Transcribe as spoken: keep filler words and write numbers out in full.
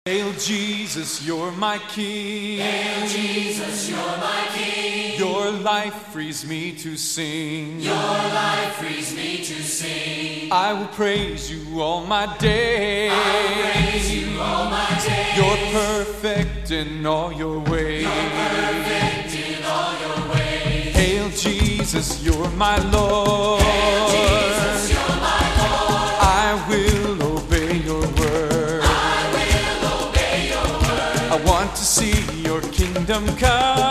Hail Jesus, you're my King. Hail Jesus, you're my King. Your life frees me to sing. Your life frees me to sing. I will praise you all my days. I will praise you all my days. You're perfect in all your ways. You're perfect in all your ways. Hail Jesus, you're my Lord. Hail Jesus, you're my Lord. I will obey your word. I will obey your word. I want to see your kingdom come.